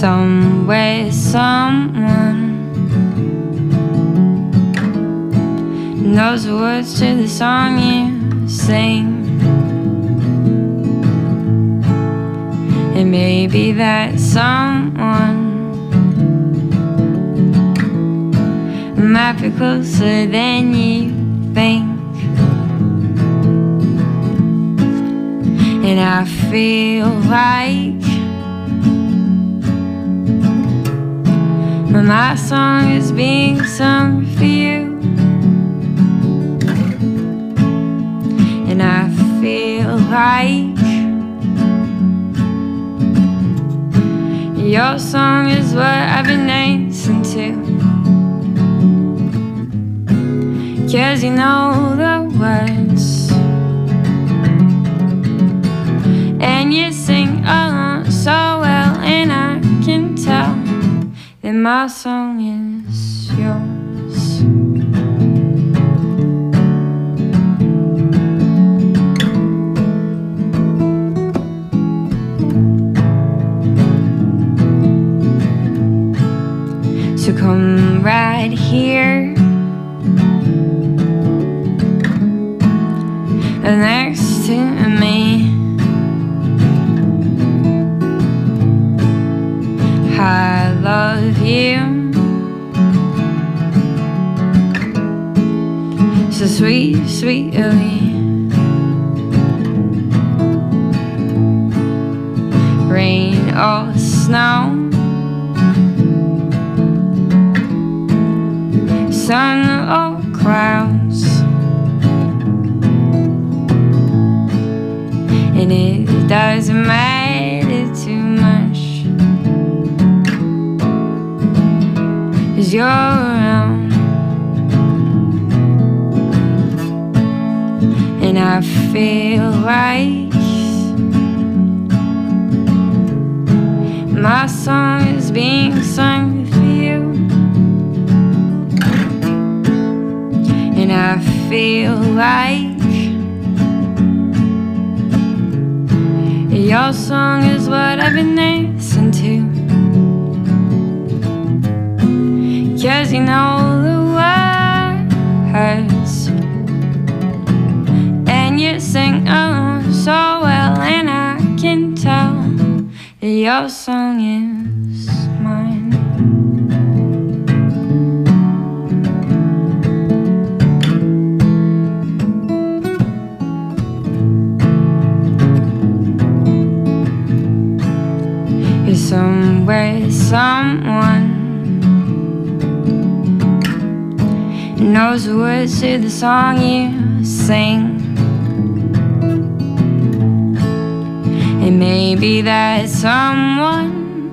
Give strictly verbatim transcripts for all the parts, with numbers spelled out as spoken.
Somewhere, someone knows the words to the song you sing. And maybe that someone might be closer than you think. And I feel like my song is being sung for you. And I feel like your song is what I've been dancing to. 'Cause you know the words, and you sing along so well, and I can tell that my song is yours. So come right here next to me. I love you so sweet, sweetly. Rain or snow, sun or clouds, and it doesn't matter too much, 'cause you're around. And I feel like my song is being sung for you. And I feel like your song is what I've been dancing to. 'Cause you know the words, and you sing along so well, and I can tell that your song is mine. You're somewhere, someone knows the words to the song you sing. And maybe that someone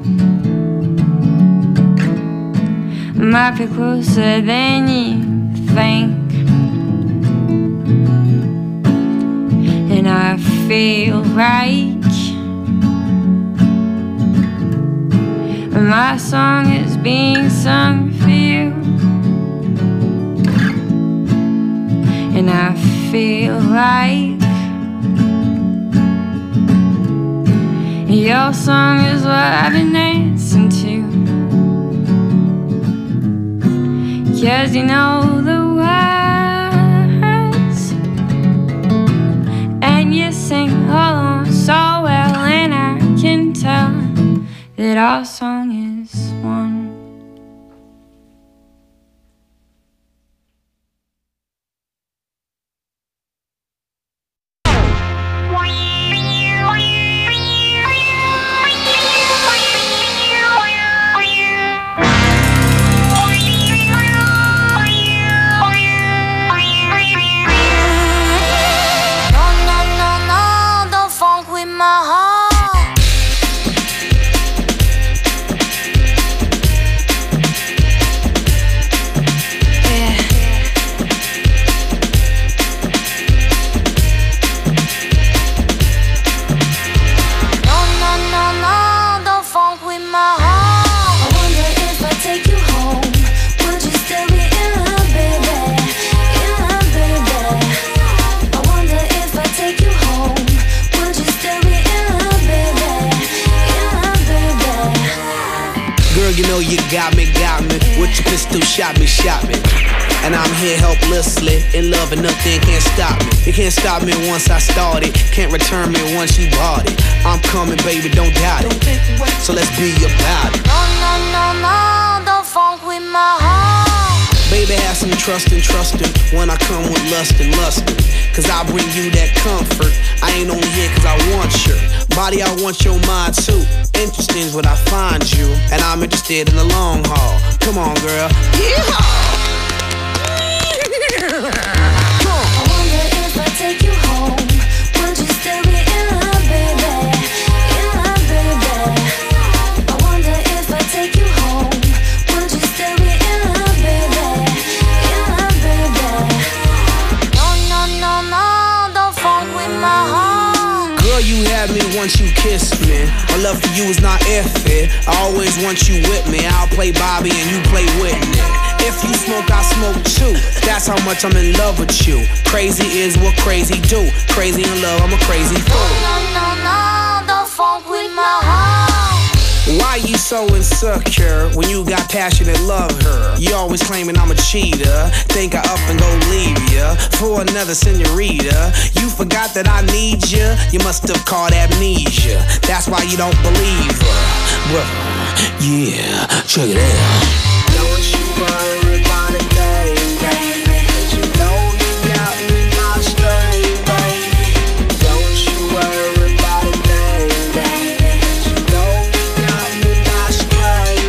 might be closer than you think. And I feel like my song is being sung for you. And I feel like your song is what I've been dancing to. 'Cause you know the words, and you sing along so well, and I can tell that our song is one. shot me, shot me. And I'm here helplessly, in love and nothing can't stop me. You can't stop me once I started, can't return me once you bought it. I'm coming, baby, don't doubt it. So let's be about it. No, no, no, no, don't funk with my heart. Baby, have some trust and trustin' when I come with lust and lustin'. Cause I bring you that comfort. I ain't only here cause I want your body, I want your mind too. Interesting is what I find you, and I'm interested in the long haul. Come on, girl. Yeehaw! I wonder if I take you home, would you still be in love, baby? In love, baby. I wonder if I take you home, would you still be in love, baby? In love, baby. No, no, no, no, don't funk with my heart. Girl, you had me once you kissed me. My love for you is not iffy. I always want you with me. I'll play Bobby and you play Whitney. If you smoke, I smoke too. That's how much I'm in love with you. Crazy is what crazy do. Crazy in love, I'm a crazy fool. No, no, no, don't funk with my heart. Why you so insecure when you got passionate love her? You always claiming I'm a cheater. Think I up and go leave ya for another senorita. You forgot that I need ya. You must have caught amnesia. That's why you don't believe her. Well, yeah, check it out. Don't you worry about a thing, baby. You know you got me my string, baby. Don't you worry about a thing, baby. You know you got me my string,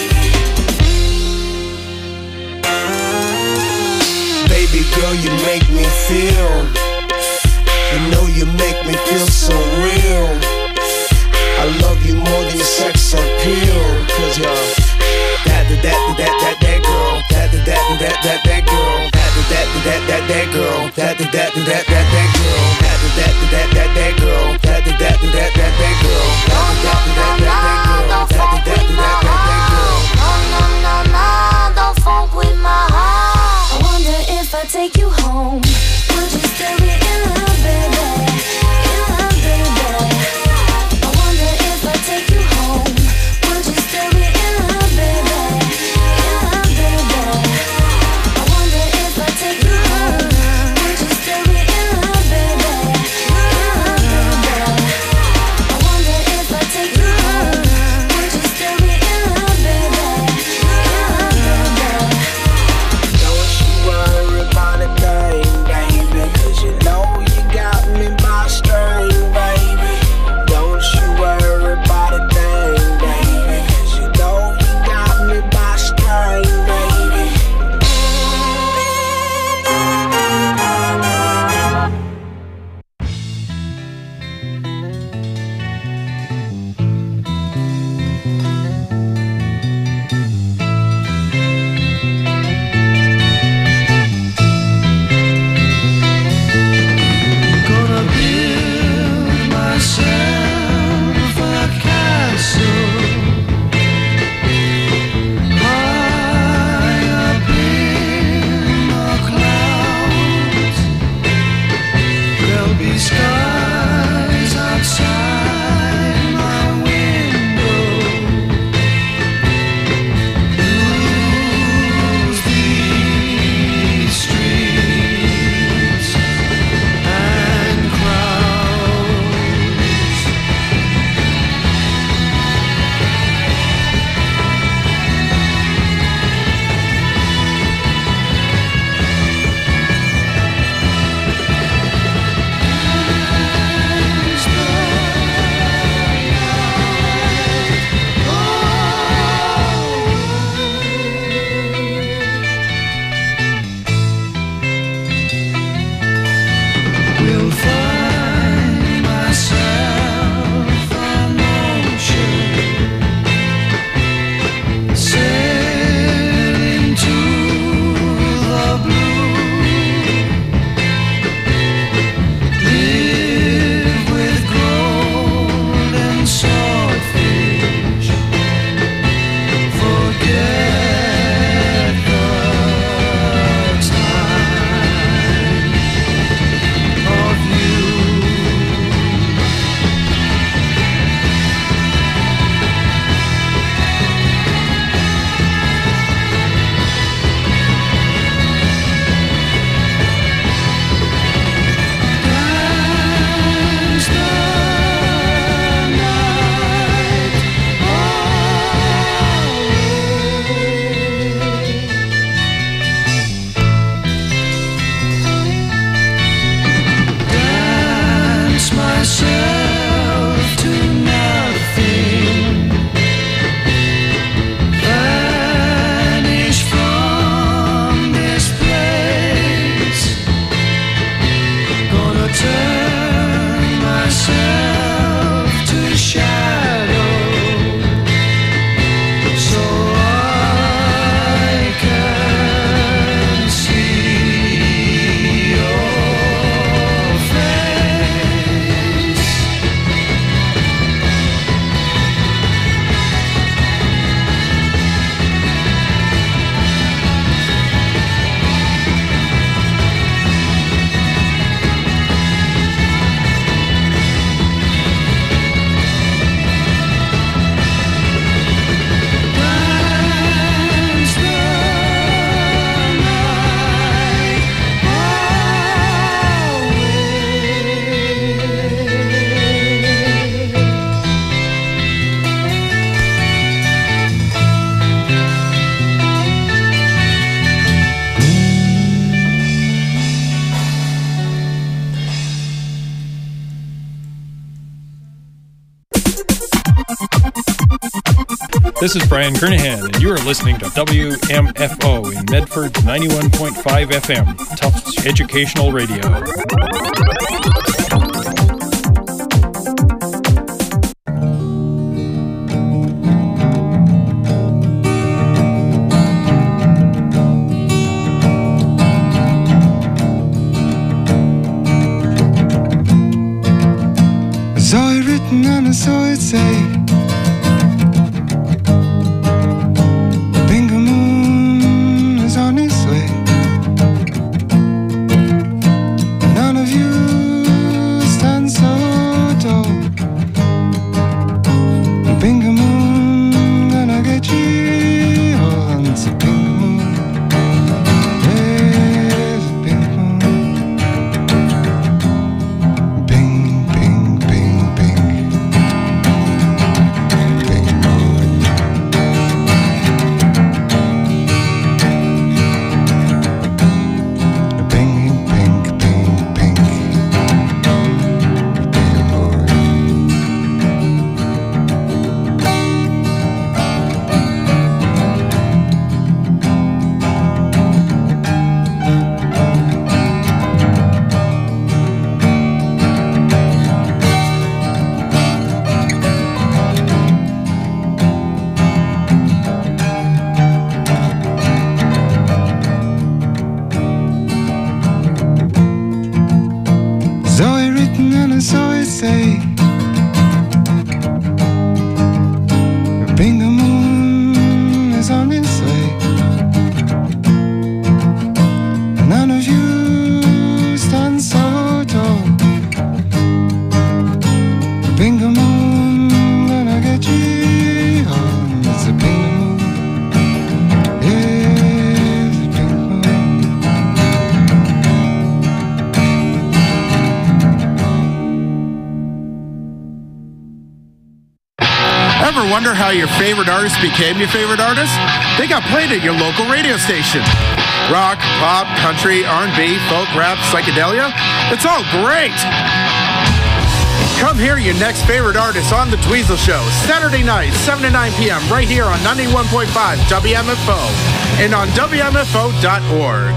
baby. Baby girl, you make me feel. You know you make me feel so real. I love you more than your sex appeal. Cause you're that, that, that, that, that, that girl. That, that, that, that, that, that girl. That, that, that, that, that, that girl. That, that, that, that, that, that girl. That, that, that, that, that girl. That, that, that, that, that, that girl. That, that, that, that, that girl. That, that, that, that, that girl. No, no, no, no, don't funk with my heart. I wonder if I take you home, would you still be in love, baby? In love, baby. I wonder if I take you home, would you still be in love, baby? In love, baby. I wonder if I take you home, would you still be in love? This is Brian Kernahan, and you are listening to W M F O in Medford ninety-one point five F M, Tufts Educational Radio. I saw it written and I saw it say, Bingo Moon is on his way. None of you stand so tall. Bingo Moon gonna get you all. It's a Bingo Moon. There's a Bingo Moon. Bing, bing, bing, bing. Bingo Moon. Bing, bing, bing, bing. Bingo Moon. Saw it written and I saw it say, Bingo Moon is on its way. None of you stand so tall. Bingo Moon gonna get you home. It's a Bingo Moon. Yeah, it's a Bingo Moon. Ever wonder how your favorite artist became your favorite artist? They got played at your local radio station. Rock, pop, country, R and B, folk, rap, psychedelia. It's all great. Come hear your next favorite artist on The Dweezil Show, Saturday night, seven to nine p.m. right here on ninety-one point five W M F O and on W M F O dot org.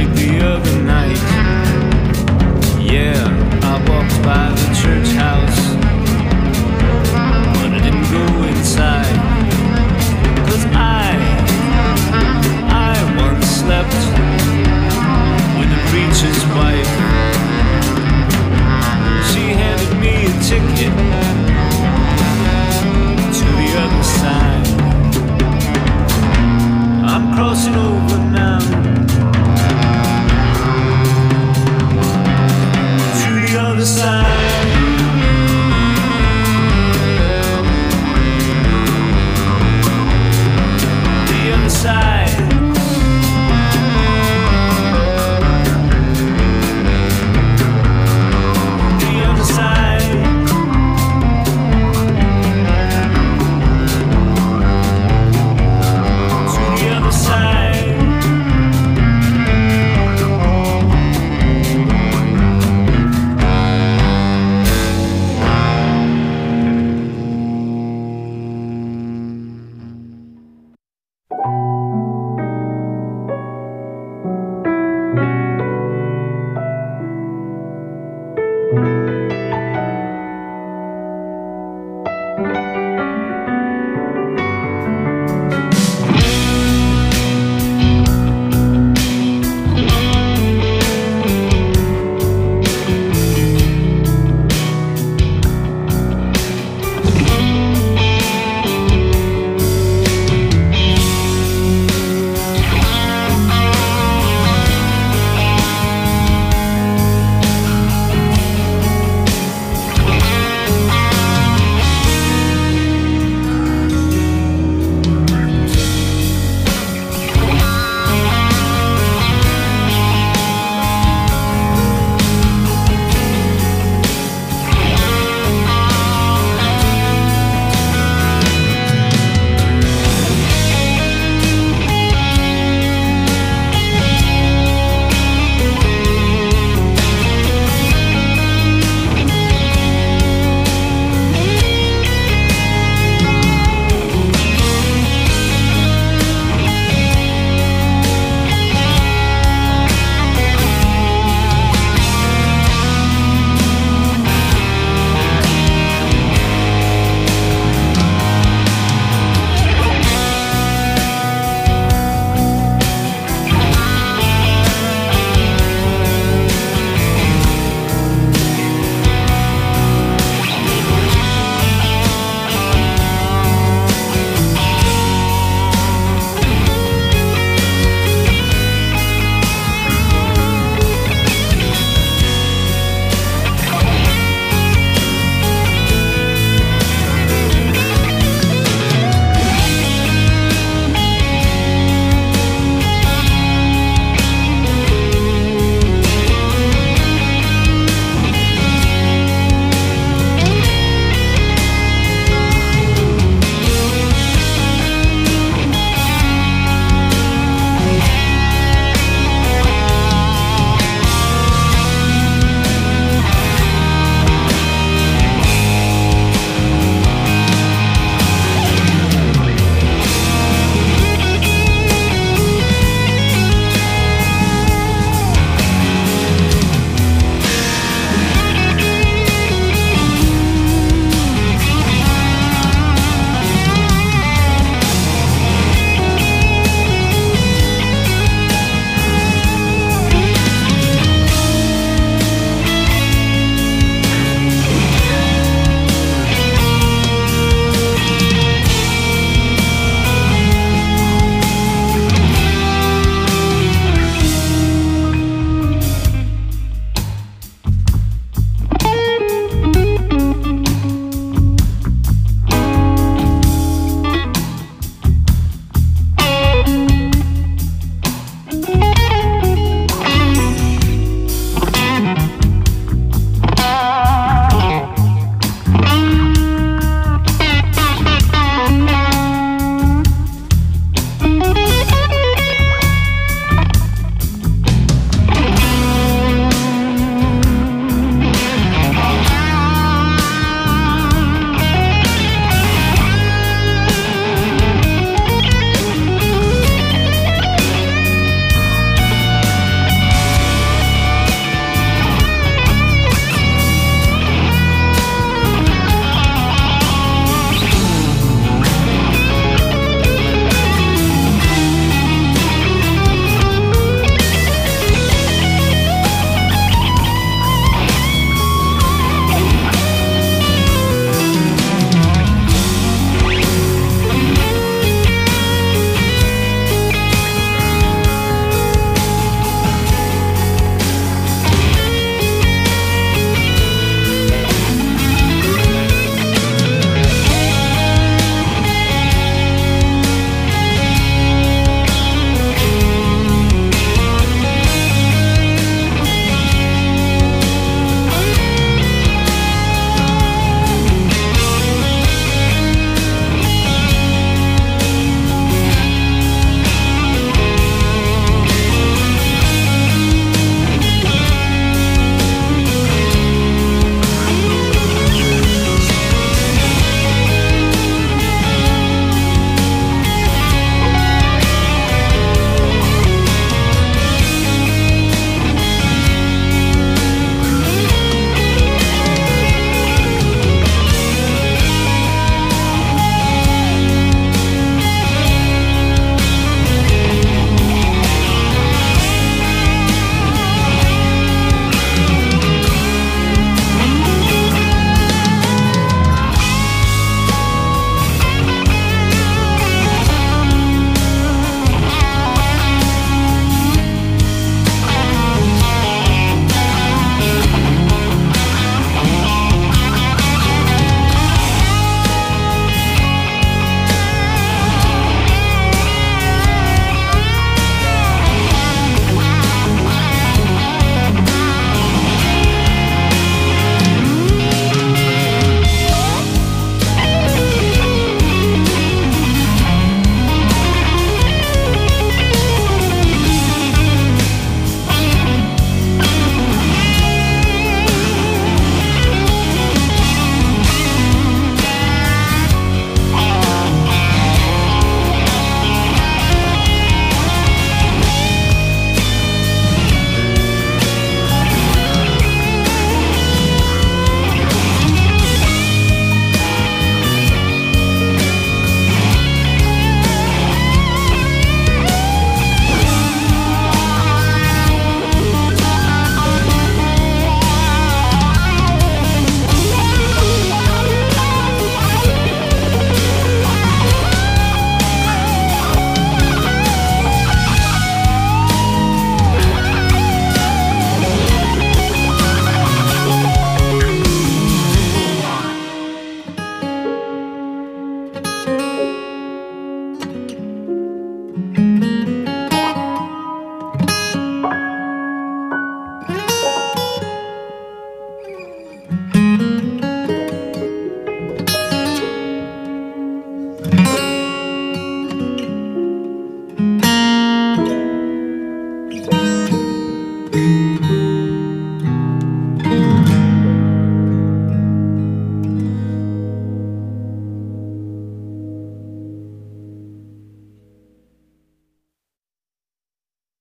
late the other night. Yeah, I walked by the church house, but I didn't go inside. Cause I, I once slept with the preacher's wife. She handed me a ticket to the other side. I'm crossing over now to the other side. The other side. The other side. To the other side.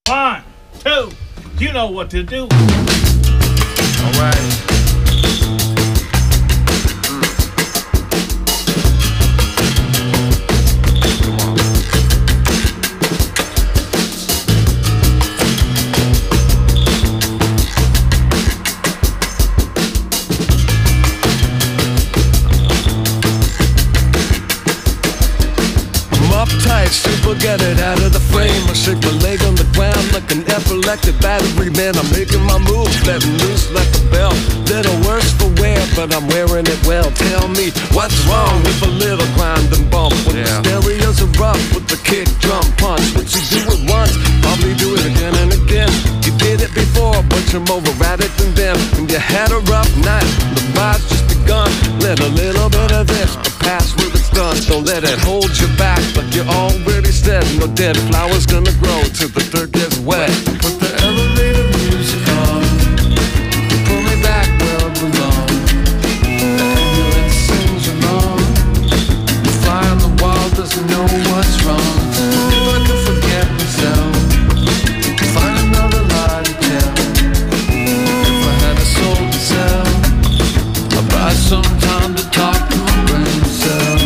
One, two, you know what to do. All right. Super, get it out of the frame. I shake my leg on the ground like an epileptic battery. Man, I'm making my moves, letting loose like a bell. Little worse for wear, but I'm wearing it well. Tell me, what's wrong with a little grind and bump? When yeah. the stereos are rough with the kick, drum, punch. What you do it once, probably do it again and again. You did it before, but you're more erratic than them. When you had a rough night, the ride's just begun. Let a little bit of this, but pass with it's done. Don't let it hold you back, like you already said. No dead flowers gonna grow till the dirt gets wet. Put the elevator music on, pull me back where I belong. The ambulance sings along. The fly on the wall doesn't know what's wrong. If I could forget myself, find another lie to tell. If I had a soul to sell, I'd buy some time to talk to my brain cell.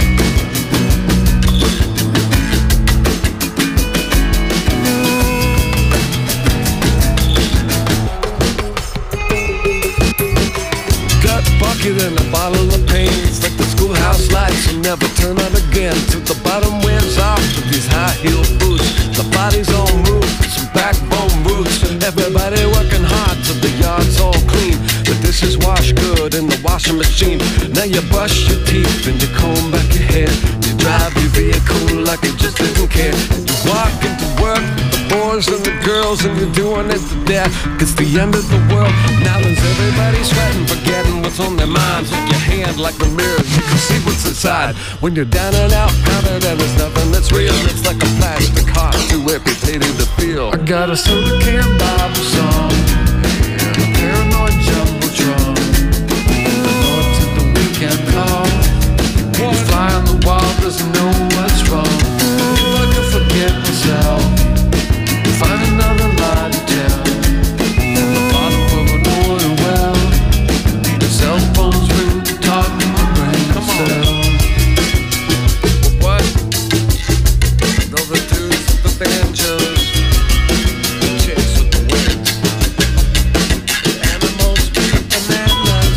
And a bottle of pain. It's like the schoolhouse lights will never turn on again. Till the bottom wears off with these high heel boots. The body's all moved, some backbone roots. Everybody working hard till the yard's all clean. The dishes wash good in the washing machine. Now you brush your teeth and you comb back your hair. You drive your vehicle like you just didn't care. You walk into work with the boys and the girls, and you're doing it to death. It's the end of the world. Now is everybody sweating, forgetting what's on their minds. With your hand like the mirror, you can see what's inside. When you're down and out, counted and there's nothing that's real. It's like a plastic heart, too amputated to feel. I got a soda can Bible song, a paranoid jumbotron, the Lord to the weekend call. The fly on the wall doesn't know what's wrong. If I could forget myself, find another lie to tell. At the bottom of an oil well, the cell phones ring to talk to my brain cell. What? Those are dudes with the banjos, the chicks with the wigs, the animals with the bananas.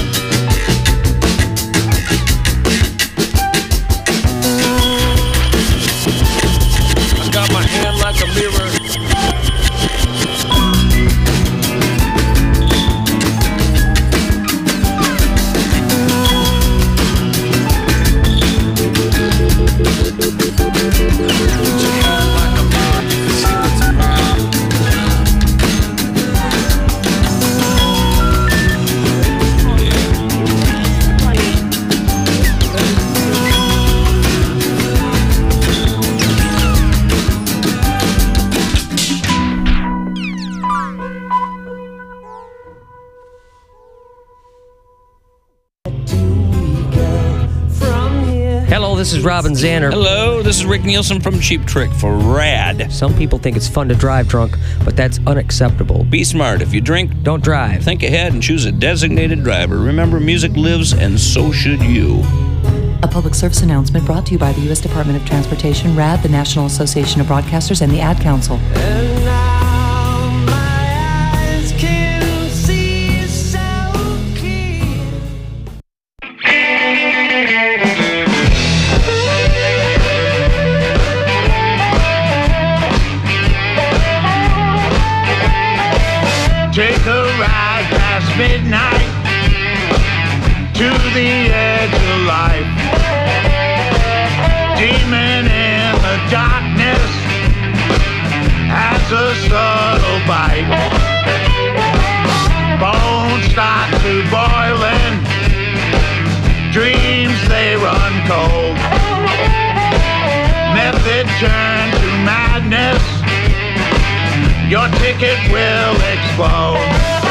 I got my hand like a mirror. Hello, this is Robin Zanner. Hello, this is Rick Nielsen from Cheap Trick for RAD. Some people think it's fun to drive drunk, but that's unacceptable. Be smart. If you drink, don't drive. Think ahead and choose a designated driver. Remember, music lives, and so should you. A public service announcement brought to you by the U S Department of Transportation, RAD, the National Association of Broadcasters, and the Ad Council. And now my eyes can see so clear. Take a ride past midnight to the edge of life. Demon in the darkness has a subtle bite. Bones start to boiling, dreams they run cold. Method turn to madness, your ticket will explode.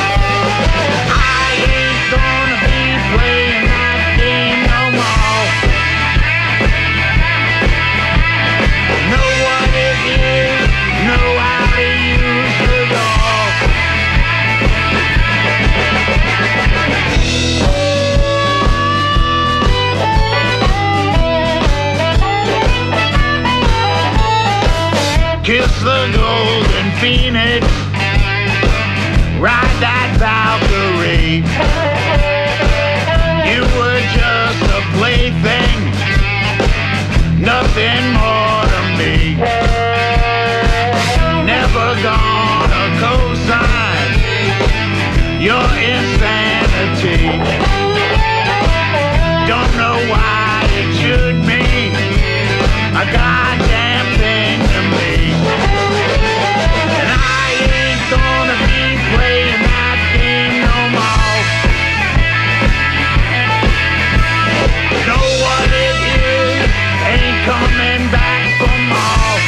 I ain't gonna be playing that game no more. Know what it is, know how it Phoenix, ride that Valkyrie. You were just a plaything, nothing more to me. Never gonna co-sign your insanity. Don't know why it should mean a goddamn thing to me. And I ain't gonna be playing that game no more. Know what it is, ain't coming back for more.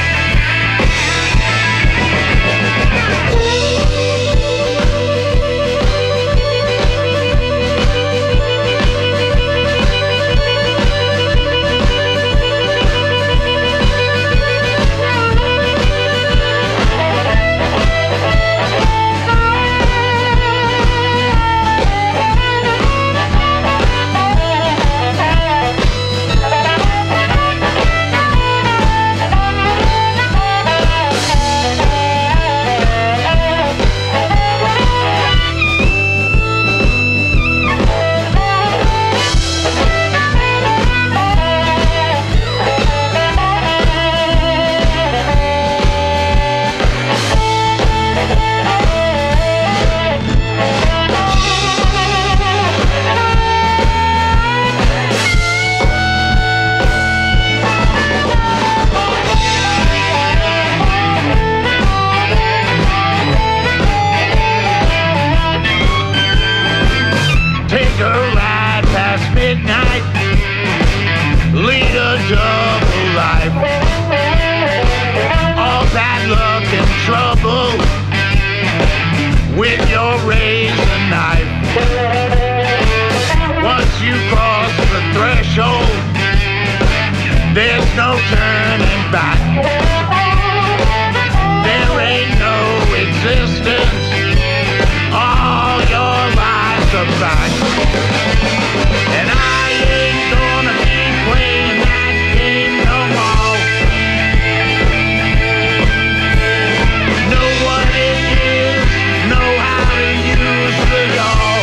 Take a ride past midnight, lead a double life. All that luck and trouble with your razor knife. Once you cross the threshold, there's no turning back. There ain't no existence, all your lies are back. And I ain't gonna be playing that game no more. Know what it is, know how to use the all.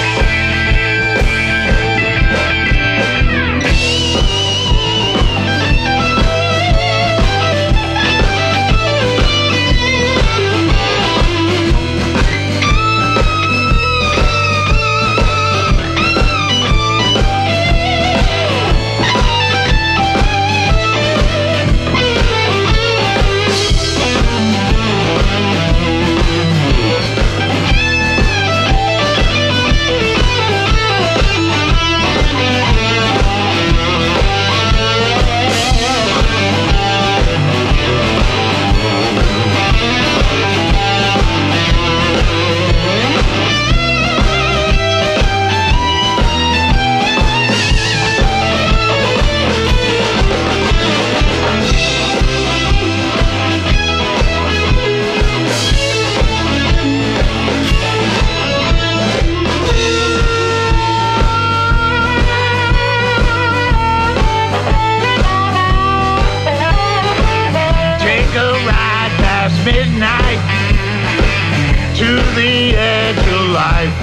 Midnight to the edge of life,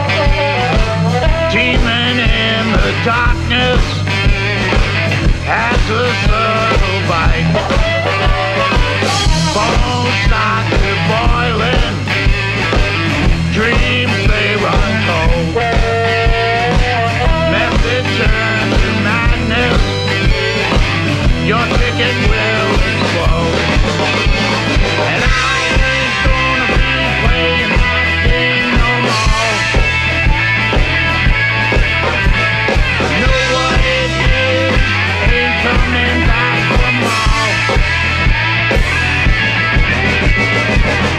teeming in the darkness as a subtle bite. Bones start to boiling, dreams they run cold. Method turn to madness, your ticket will explode. And I ain't gonna be playing that game no more. Know what it is, ain't coming back for more.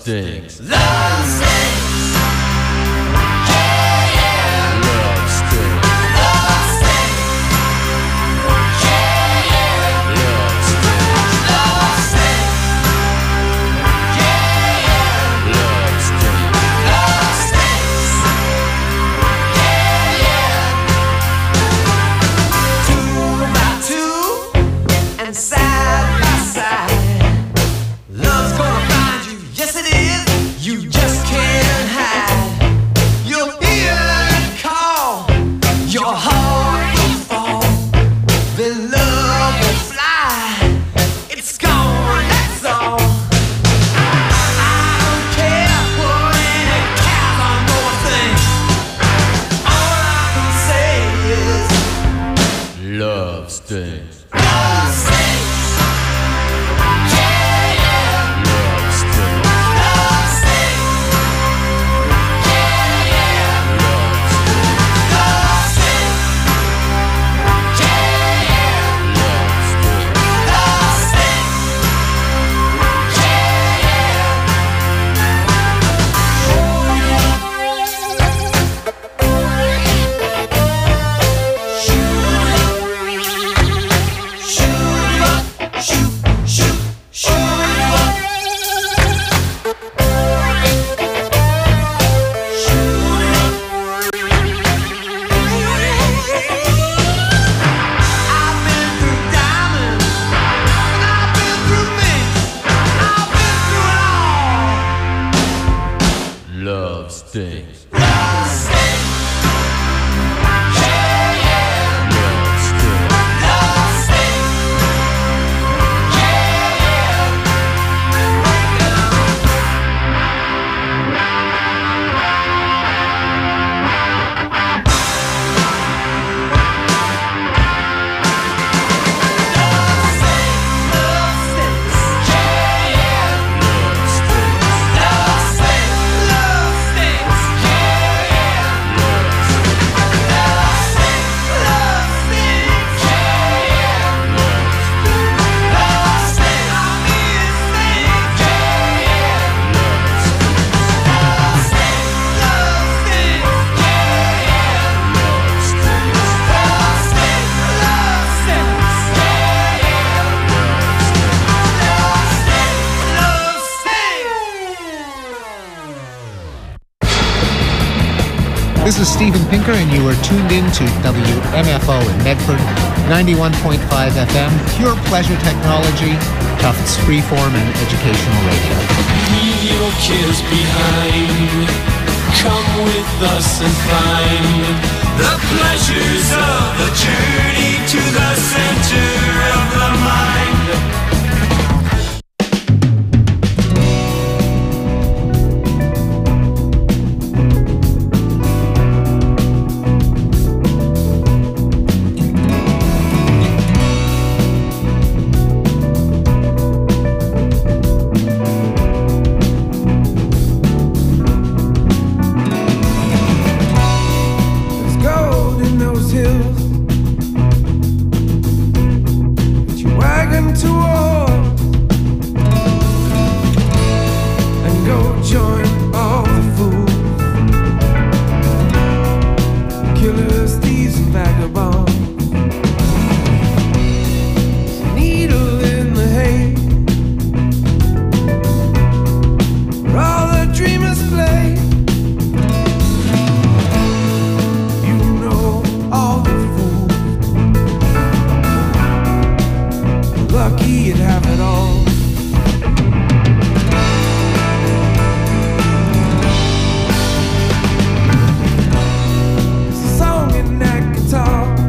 stinks. Love stinks. Yeah, yeah. Love stinks. Love stinks. Yeah, yeah. Love stinks. Love stinks. Yeah, yeah. Love stinks. Love stinks. Yeah, yeah. Two by two and side by side. Love's gonna find you, yes it is. You just can't hide. You'll hear it call. Your heart will fall. Then love will fly. It's gone, that's all. I don't care what any cowboy boy thinks. All I can say is Love stinks. love stinks. Yeah, yeah. Love stinks. Love stinks. Yeah, yeah. Love stinks. Yeah, yeah. Love stinks. Love stinks. I've been through diamonds, and I've been through minks. I've been through it all. Love stinks. Love stinks. Yeah, yeah. Love stinks. Love stinks. Yeah, yeah. Love stinks. Love stinks. Yeah, yeah. Love stinks. Love stinks. Love stinks. Yeah, yeah. Love stinks. Love stinks. Love stinks. Yeah, yeah. Love stinks. I mean it stinks. Yeah, yeah. Love stinks. Love stinks. Yeah, yeah. Love stinks. Love stinks. Love stinks. Yeah, yeah. Love stinks. This is Steven Pinker, and you are tuned in to W M F O in Medford, ninety-one point five F M, pure pleasure technology, Tufts freeform and educational radio. Leave your kids behind. Come with us and find the pleasures of the journey to the center of the mind. There's gold in those hills that you wagon towards, and go join all the fools, killers, thieves, and vagabonds. Needle in the hay, where all the dreamers play. You know all the fools, lucky you'd have it all. There's a song in that guitar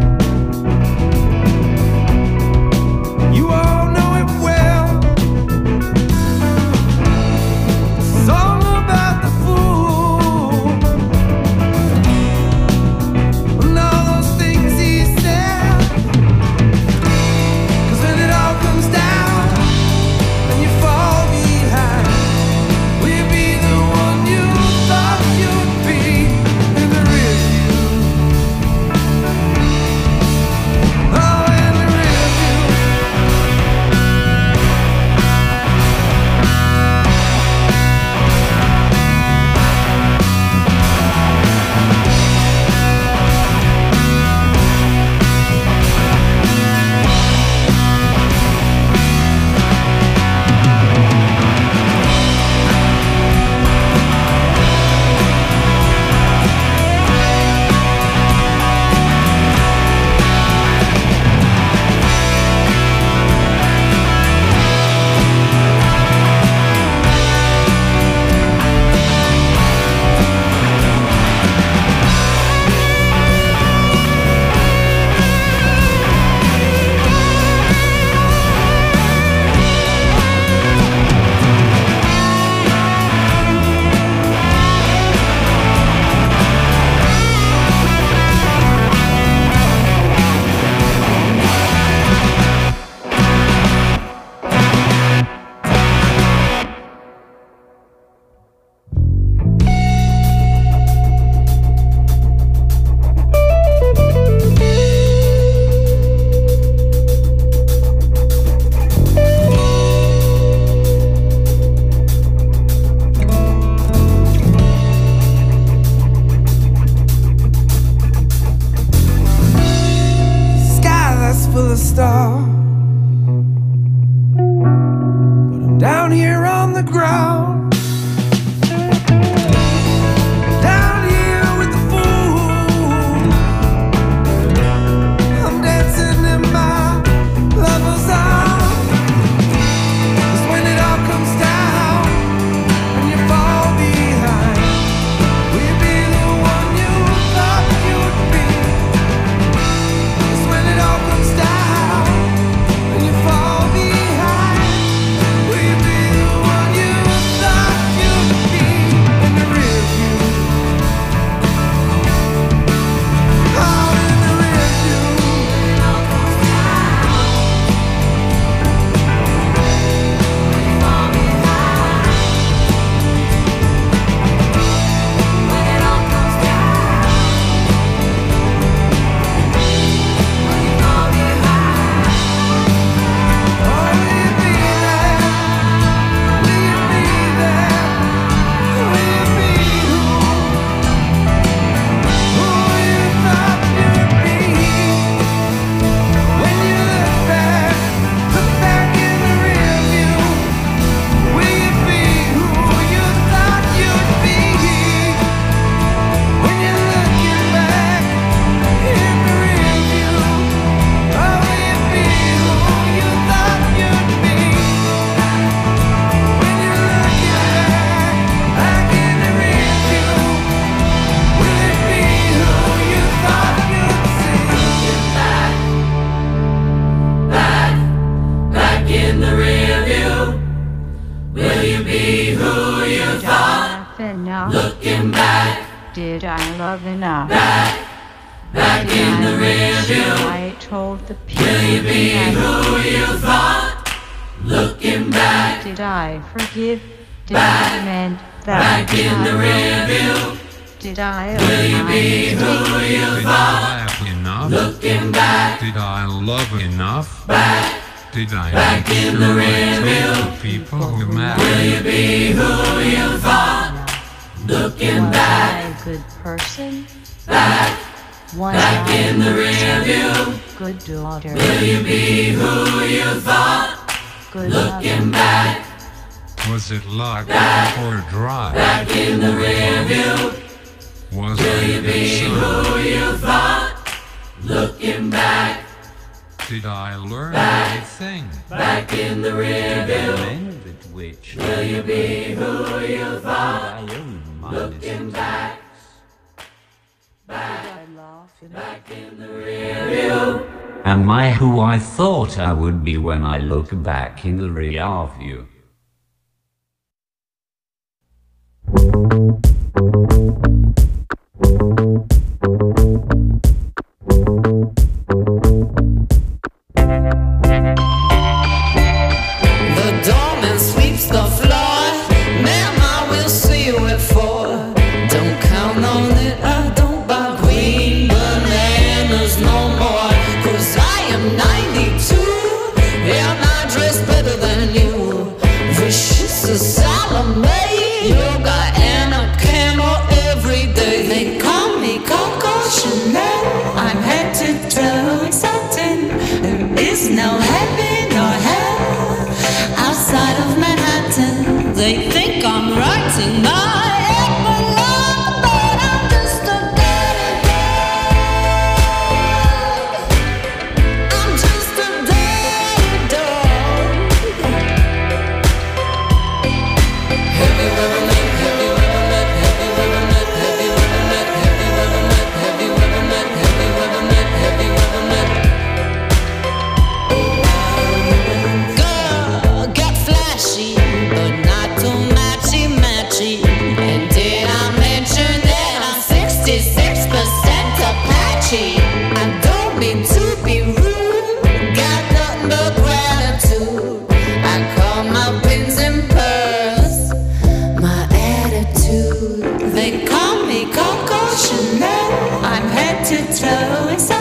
did I love enough? Back, back Did in I the rear make view. sure I told the people Will you be that who you thought? Looking back, Did I forgive? Did Back, I mend that back in the I rear view. Did I Will you own my be who mistake? you Did I thought? laugh enough? Looking back, Did I love enough? back, Did I back make in sure the I rear told view. the people who Will matter? you be who you thought? Looking Was back, I a good person? back, Was back I in the a rear view. good daughter? Will you be who you thought? Good Looking mother? back, Was it luck Back, or drive? back in the rear view. Was Will I you the be son? who you thought? Looking back, Did I learn Back, anything? back in the rear view. Which Will you be who you thought? I own my Looking back, back, Did I laugh in back in the rear view. Am I who I thought I would be when I look back in the rear view? The doorman sweeps the floor. Ma'am, I will see you at four. Don't count on it, I don't buy green bananas no more. Cause I am ninety-two, and I dress better than you. Vicious as Salome, yoga and a candle every day. They call me Coco Chanel. I'm head to toe exciting. There is no heaven or hell outside of Manhattan. They think I'm writing my epilogue, but I'm just a dirty dog. I'm just a dirty dog. Have you ever met, have you ever met, have you ever met, have you ever met, have you ever met, have you ever met, have you ever met, have you ever met? Girl, get flashy, but not too matchy matchy. And did I mention that I'm sixty-six percent Apache? I don't mean to be rude, got nothing but gratitude. I call my pins and pearls my attitude. They call me Coco Chanel. I'm head to toe excited.